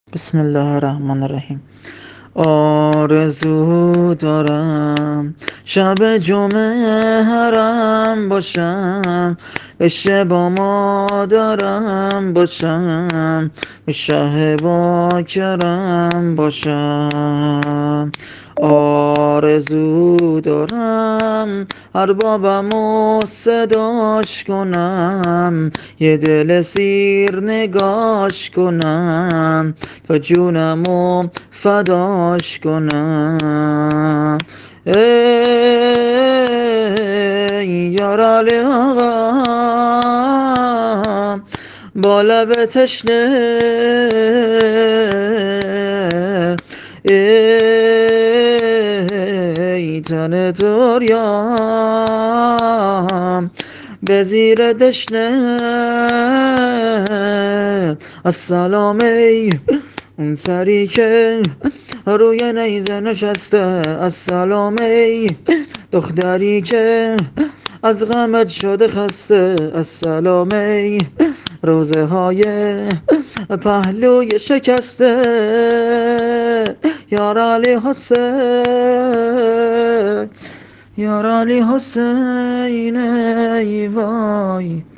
بسم الله الرحمن الرحیم. آرزو دارم شب جمعه حرم باشم، عشق با مادرم باشم، شه با کرم باشم. آرزو دارم اربابمو صداش کنم، یه دل سیر نگاش کنم، تا جونمو فداش کنم. ای یارالی آقا با لب تشنه، ای تن توریام به زیر دشنه. السلام ای اون سری که روی نیزه نشسته، السلام ای دختری که از غمت شده خسته، السلام ای روزه های پهلوی شکسته، یار علی حسین، یار علی حسین، ای وای.